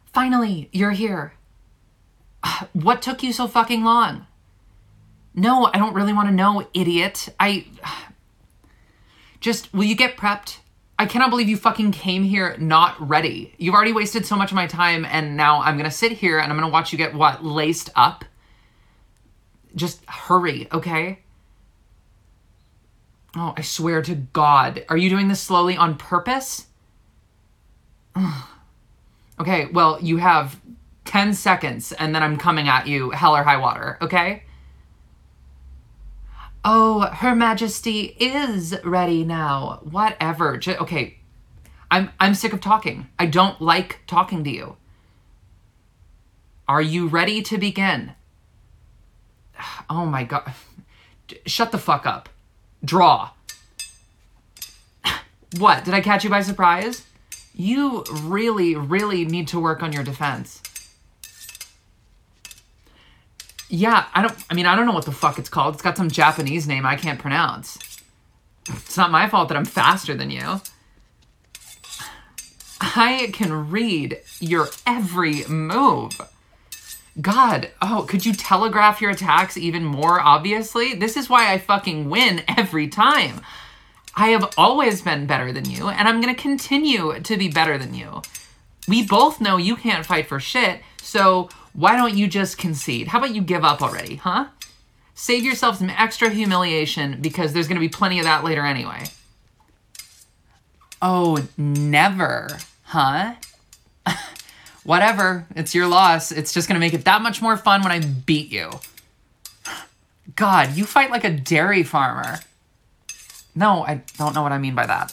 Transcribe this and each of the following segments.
Finally, you're here. What took you so fucking long? No, I don't really want to know, idiot. Will you get prepped? I cannot believe you fucking came here not ready. You've already wasted so much of my time, and now I'm gonna sit here and I'm gonna watch you get, laced up? Just hurry, okay? Oh, I swear to God. Are you doing this slowly on purpose? Okay, well, you have 10 seconds, and then I'm coming at you hell or high water, okay? Oh, Her Majesty is ready now. Whatever. Okay, I'm sick of talking. I don't like talking to you. Are you ready to begin? Oh my God. Shut the fuck up. Draw. What? Did I catch you by surprise? You really, really need to work on your defense. Yeah, I don't know what the fuck it's called. It's got some Japanese name I can't pronounce. It's not my fault that I'm faster than you. I can read your every move. God, could you telegraph your attacks even more obviously? This is why I fucking win every time. I have always been better than you, and I'm gonna continue to be better than you. We both know you can't fight for shit, so why don't you just concede? How about you give up already, huh? Save yourself some extra humiliation, because there's gonna be plenty of that later anyway. Oh, never, huh? Whatever, it's your loss. It's just gonna make it that much more fun when I beat you. God, you fight like a dairy farmer. No, I don't know what I mean by that.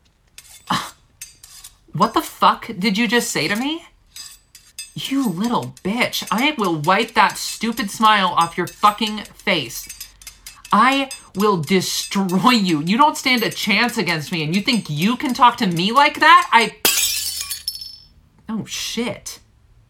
What the fuck did you just say to me? You little bitch. I will wipe that stupid smile off your fucking face. I will destroy you. You don't stand a chance against me, and you think you can talk to me like that? Oh, shit.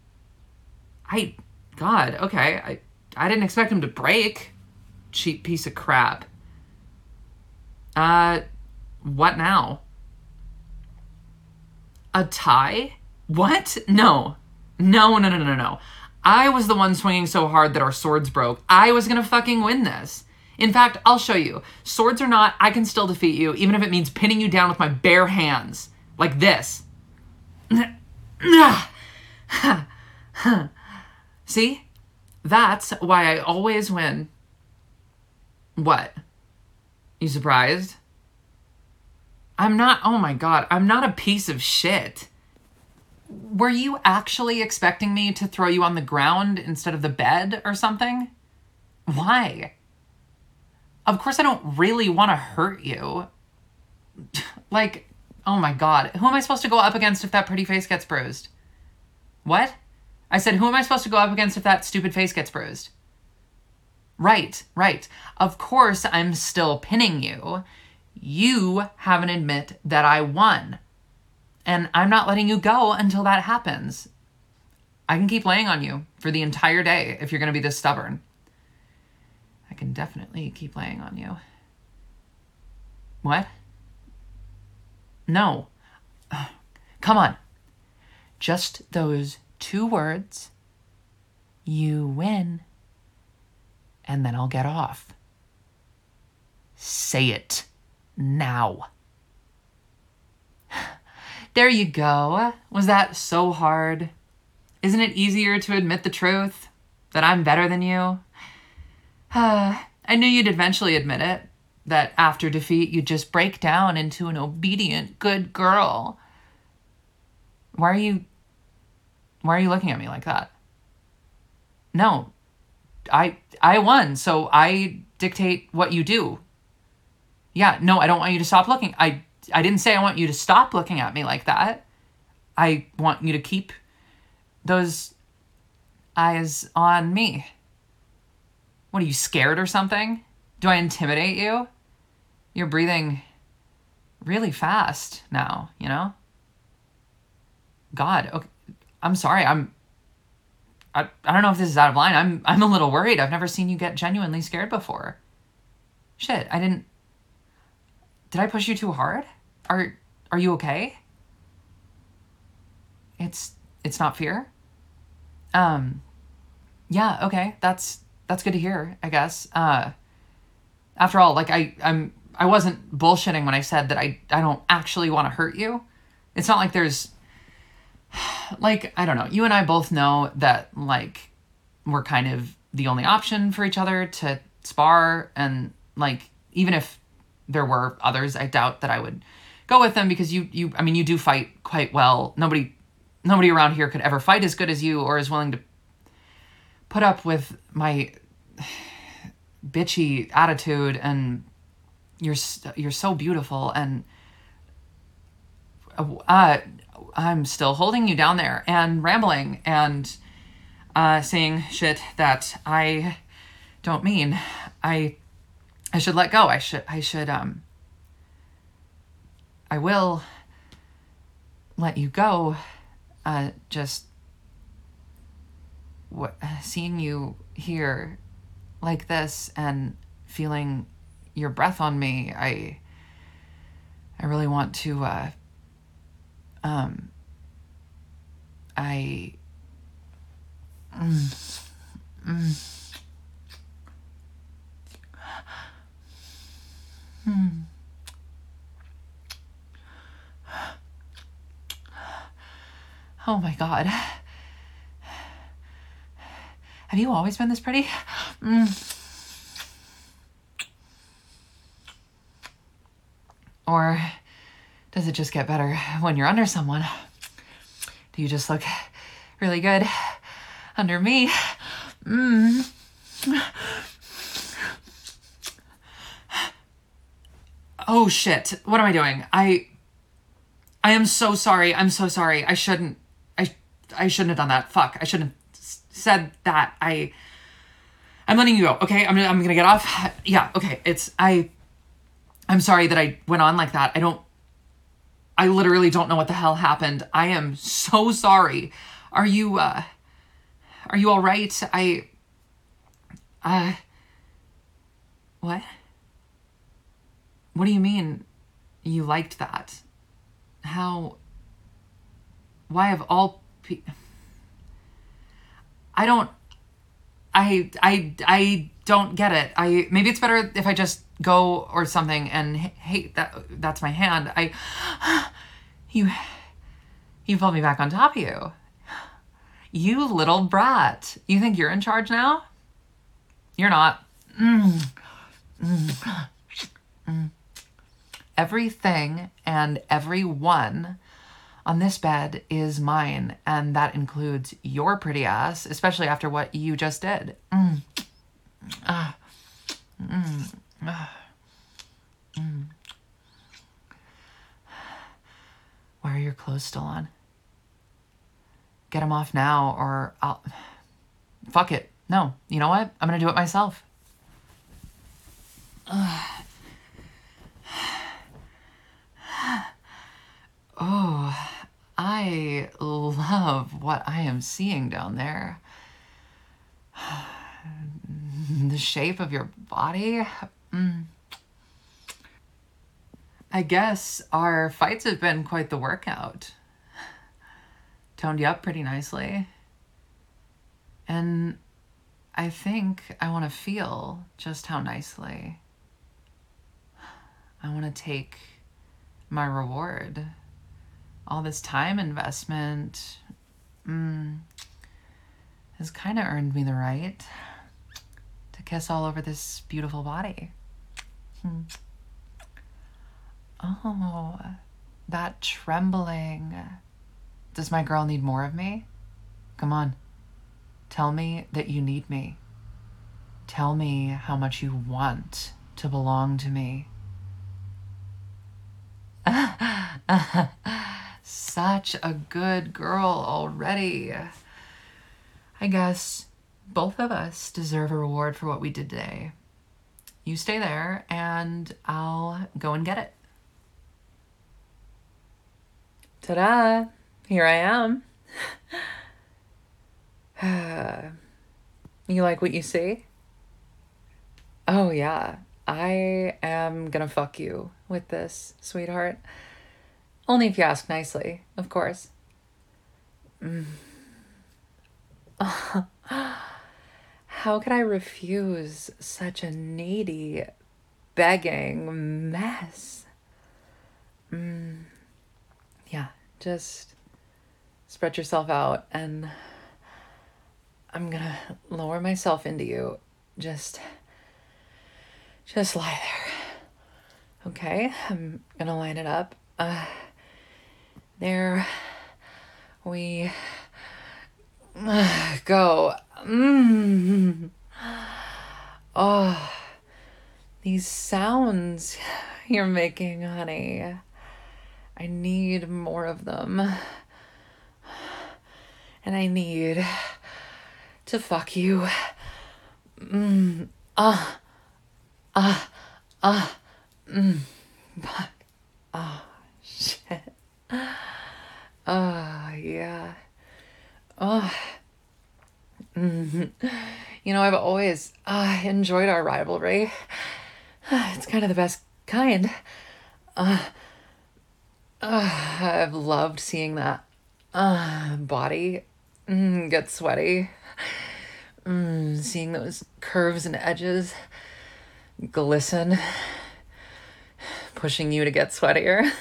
God, okay. I didn't expect him to break. Cheap piece of crap. What now? A tie? What? No. No. I was the one swinging so hard that our swords broke. I was gonna fucking win this. In fact, I'll show you. Swords or not, I can still defeat you, even if it means pinning you down with my bare hands. Like this. See? That's why I always win. What? You surprised? I'm not, oh my God, I'm not a piece of shit. Were you actually expecting me to throw you on the ground instead of the bed or something? Why? Of course I don't really want to hurt you. Like, oh my God, who am I supposed to go up against if that pretty face gets bruised? What? I said, who am I supposed to go up against if that stupid face gets bruised? Right. Of course I'm still pinning you. You haven't admit that I won. And I'm not letting you go until that happens. I can keep laying on you for the entire day if you're going to be this stubborn. I can definitely keep laying on you. What? No. Come on. Just those 2 words. You win. And then I'll get off. Say it. Now. There you go. Was that so hard? Isn't it easier to admit the truth? That I'm better than you? I knew you'd eventually admit it. That after defeat, you'd just break down into an obedient, good girl. Why are you looking at me like that? No. I won, so I dictate what you do. Yeah, no, I don't want you to stop looking. I didn't say I want you to stop looking at me like that. I want you to keep those eyes on me. What, are you scared or something? Do I intimidate you? You're breathing really fast now, you know? God, okay. I'm sorry, I don't know if this is out of line. I'm a little worried. I've never seen you get genuinely scared before. Shit, did I push you too hard? Are you okay? It's It's not fear? Yeah, okay. That's good to hear, I guess. After all, like I wasn't bullshitting when I said that I don't actually want to hurt you. It's not like there's like, I don't know. You and I both know that like we're kind of the only option for each other to spar, and like even if there were others, I doubt that I would go with them because you I mean you do fight quite well. Nobody around here could ever fight as good as you or is willing to put up with my bitchy attitude, and you're so beautiful, and I'm still holding you down there and rambling and saying shit that I don't mean. I should let go. I will let you go. Just seeing you here like this and feeling your breath on me, I really want to oh my God. Have you always been this pretty? Or does it just get better when you're under someone? Do you just look really good under me? Oh shit. What am I doing? I am so sorry. I'm so sorry. I shouldn't have done that. Fuck. I shouldn't have said that. I'm letting you go. Okay? I'm gonna get off. Yeah, okay. I'm sorry that I went on like that. I literally don't know what the hell happened. I am so sorry. Are you all right? What? What do you mean you liked that? How? Why of all I don't get it. Maybe it's better if I just go or something, and hey, that's my hand. You pulled me back on top of you. You little brat. You think you're in charge now? You're not. Everything and everyone on this bed is mine, and that includes your pretty ass, especially after what you just did. Why are your clothes still on? Get them off now, or I'll... Fuck it. No, you know what? I'm gonna do it myself. Oh, I love what I am seeing down there. The shape of your body. I guess our fights have been quite the workout. Toned you up pretty nicely. And I think I want to feel just how nicely. I want to take my reward. All this time investment has kind of earned me the right to kiss all over this beautiful body. Oh, that trembling. Does my girl need more of me? Come on. Tell me that you need me. Tell me how much you want to belong to me. Such a good girl already. I guess both of us deserve a reward for what we did today. You stay there and I'll go and get it. Ta-da! Here I am. You like what you see? Oh yeah, I am gonna fuck you with this, sweetheart. Only if you ask nicely, of course. How could I refuse such a needy, begging mess? Yeah, just spread yourself out, and I'm gonna lower myself into you. Just lie there. Okay, I'm gonna line it up. There we go. Oh, these sounds you're making, honey. I need more of them. And I need to fuck you. Fuck. Oh, shit. Oh, yeah. Oh. You know, I've always enjoyed our rivalry. It's kind of the best kind. I've loved seeing that body get sweaty. Seeing those curves and edges glisten, pushing you to get sweatier.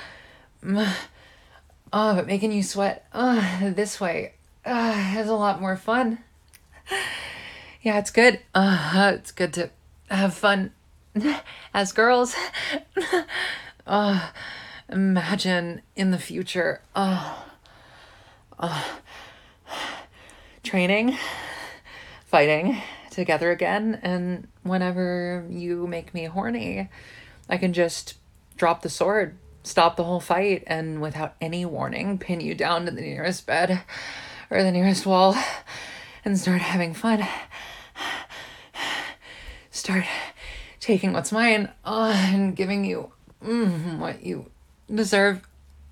But making you sweat this way is a lot more fun. Yeah, it's good. It's good to have fun as girls. Imagine in the future, training, fighting together again, and whenever you make me horny, I can just drop the sword, stop the whole fight, and without any warning, pin you down to the nearest bed or the nearest wall and start having fun. Start taking what's mine and giving you what you deserve.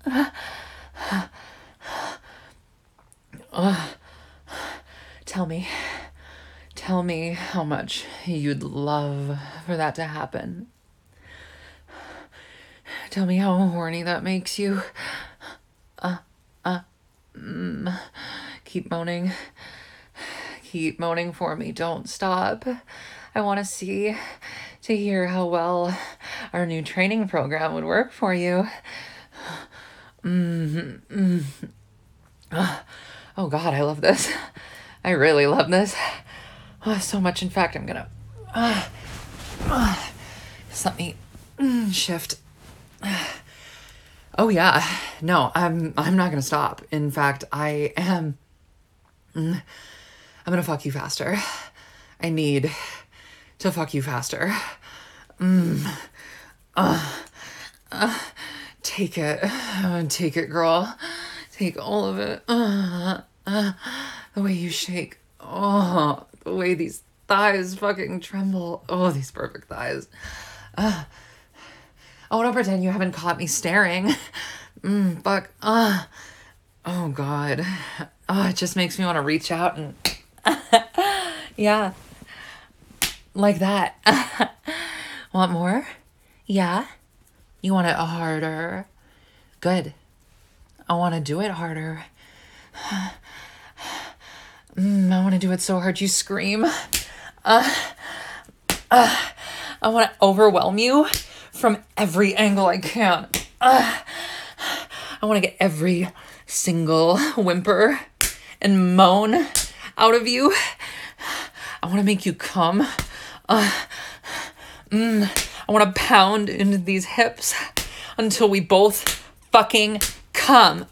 Tell me how much you'd love for that to happen. Tell me how horny that makes you. Keep moaning. Keep moaning for me. Don't stop. I want to hear how well our new training program would work for you. Oh God, I love this. I really love this. So much. In fact, I'm gonna just let me shift. Oh yeah, no, I'm not gonna stop. In fact, I am. I'm gonna fuck you faster. I need to fuck you faster. Take it, girl. Take all of it. The way you shake. Oh, the way these thighs fucking tremble. Oh, these perfect thighs. Oh, don't pretend you haven't caught me staring. Fuck. Oh, God. Oh, it just makes me want to reach out and... Yeah. Like that. Want more? Yeah? You want it harder? Good. I want to do it harder. I want to do it so hard you scream. I want to overwhelm you from every angle I can. I want to get every single whimper and moan out of you. I want to make you come. I want to pound into these hips until we both fucking come.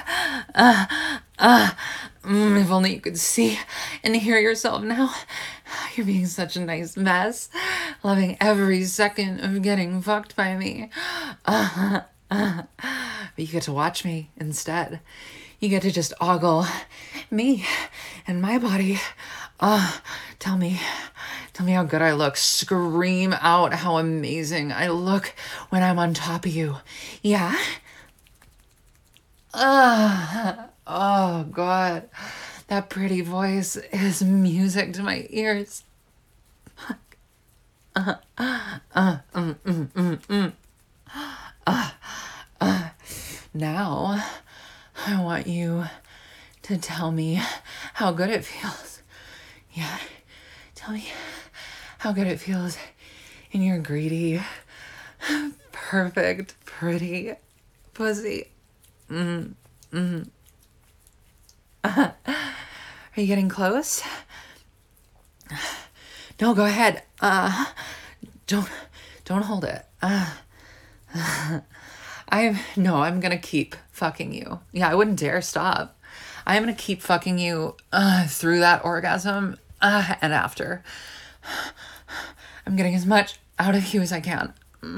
If only you could see and hear yourself now. You're being such a nice mess. Loving every second of getting fucked by me. But you get to watch me instead. You get to just ogle me and my body. Tell me how good I look. Scream out how amazing I look when I'm on top of you. Yeah? Oh, God. That pretty voice is music to my ears. Now, I want you to tell me how good it feels. Yeah, tell me how good it feels in your greedy, perfect, pretty pussy. Are you getting close? No, go ahead. Don't hold it. I'm gonna keep fucking you. Yeah, I wouldn't dare stop. I am gonna keep fucking you through that orgasm and after. I'm getting as much out of you as I can.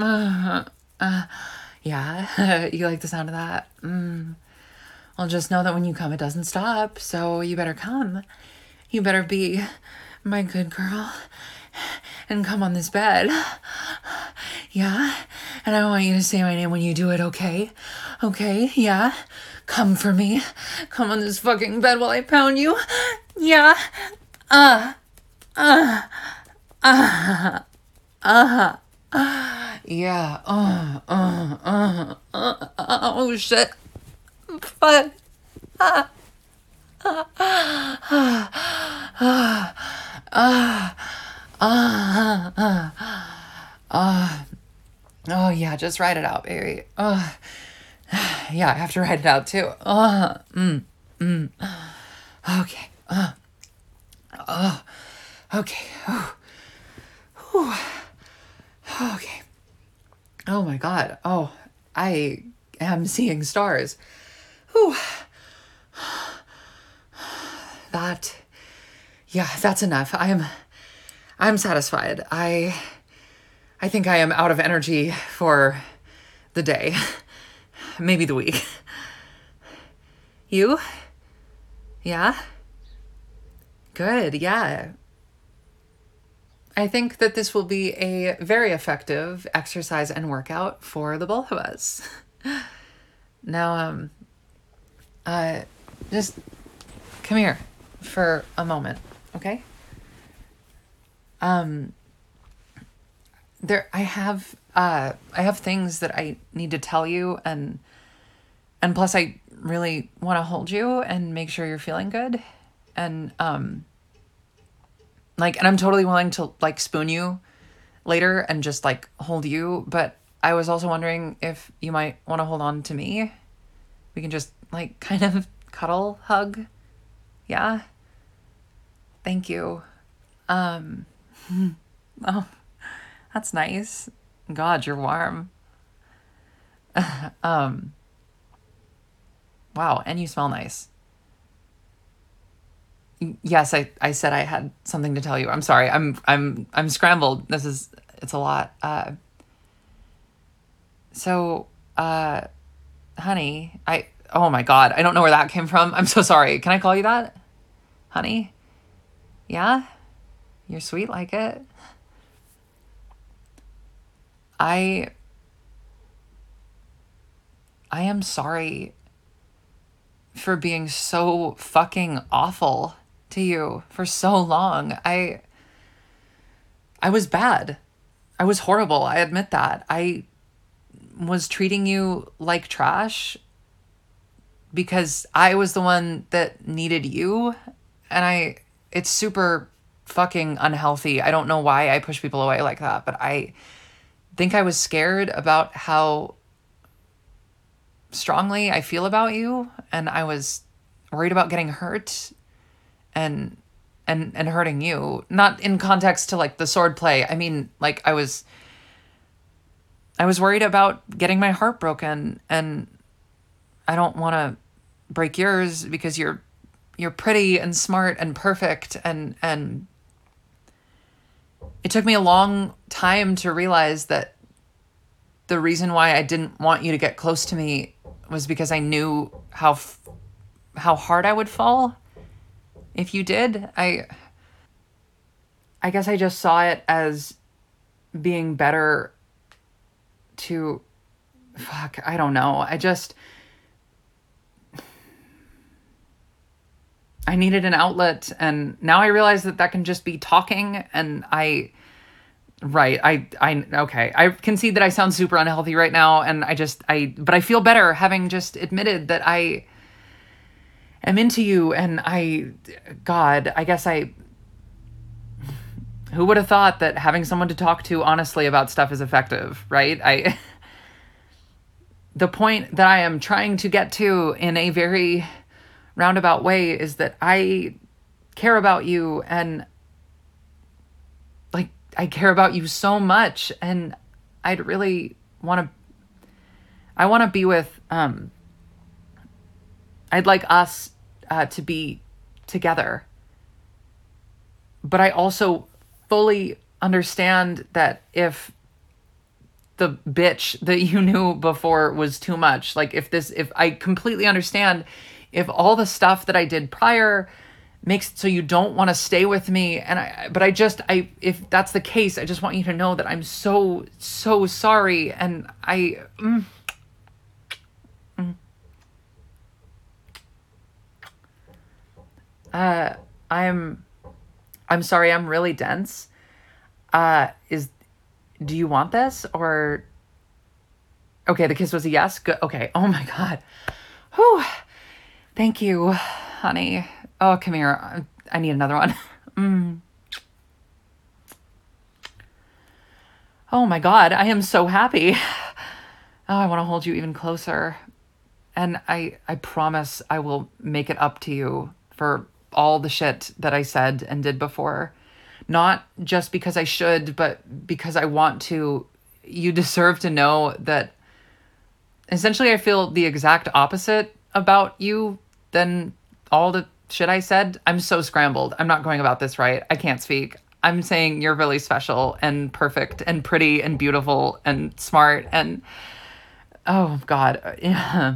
Yeah, you like the sound of that? Well, just know that when you come, it doesn't stop. So you better come. You better be my good girl and come on this bed. Yeah? And I want you to say my name when you do it, okay? Okay? Yeah? Come for me. Come on this fucking bed while I pound you. Yeah? Yeah. Oh, shit. Fuck. Oh, yeah, just write it out, baby. Yeah, I have to write it out, too. Okay. Okay. Okay. Oh, my God. Oh, I am seeing stars. Whew. That's enough. I'm satisfied. I think I am out of energy for the day. Maybe the week. You? Yeah? Good, yeah. I think that this will be a very effective exercise and workout for the both of us. Now, just come here for a moment, okay? I have things that I need to tell you, and plus I really want to hold you and make sure you're feeling good, and and I'm totally willing to spoon you later and just hold you, but I was also wondering if you might want to hold on to me. We can just kind of cuddle, hug. Yeah? Thank you. Oh, that's nice. God, you're warm. Wow, and you smell nice. Yes, I said I had something to tell you. I'm sorry. I'm scrambled. It's a lot. So, honey, oh my God, I don't know where that came from. I'm so sorry. Can I call you that? Honey? Yeah? You're sweet like it. I am sorry for being so fucking awful to you for so long. I was bad. I was horrible. I admit that. I was treating you like trash because I was the one that needed you, and it's super fucking unhealthy. I don't know why I push people away like that, but I think I was scared about how strongly I feel about you, and I was worried about getting hurt and hurting you. Not in context to the sword play. I mean, I was worried about getting my heart broken, and I don't want to break yours because you're pretty and smart and perfect, and it took me a long time to realize that the reason why I didn't want you to get close to me was because I knew how hard I would fall if you did. I guess I just saw it as being better to, I don't know. I needed an outlet, and now I realize that can just be talking, and okay. I concede that I sound super unhealthy right now, and but I feel better having just admitted that I am into you. And God, I guess who would have thought that having someone to talk to honestly about stuff is effective, right? The point that I am trying to get to in a very roundabout way is that I care about you, and like, I care about you so much, and I'd really want to be with, I'd like us to be together. But I also fully understand that if the bitch that you knew before was too much, like if I completely understand if all the stuff that I did prior makes it so you don't want to stay with me, if that's the case, I just want you to know that I'm so sorry, and I'm sorry, I'm really dense. Do you want this, or okay, the kiss was a yes. Good. Okay. Oh my God. Whew. Thank you, honey. Oh, come here. I need another one. Oh my God, I am so happy. Oh, I want to hold you even closer. And I promise I will make it up to you for all the shit that I said and did before. Not just because I should, but because I want to. You deserve to know that essentially I feel the exact opposite about you than all the shit I said. I'm so scrambled. I'm not going about this right. I can't speak. I'm saying you're really special and perfect and pretty and beautiful and smart and oh God. Yeah.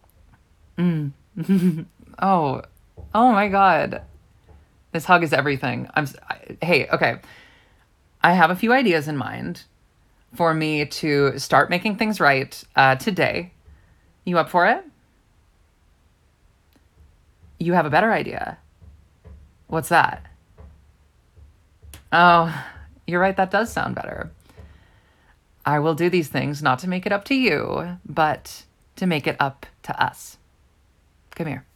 Oh my God. This hug is everything. Hey, okay. I have a few ideas in mind for me to start making things right today. You up for it? You have a better idea. What's that? Oh, you're right. That does sound better. I will do these things not to make it up to you, but to make it up to us. Come here.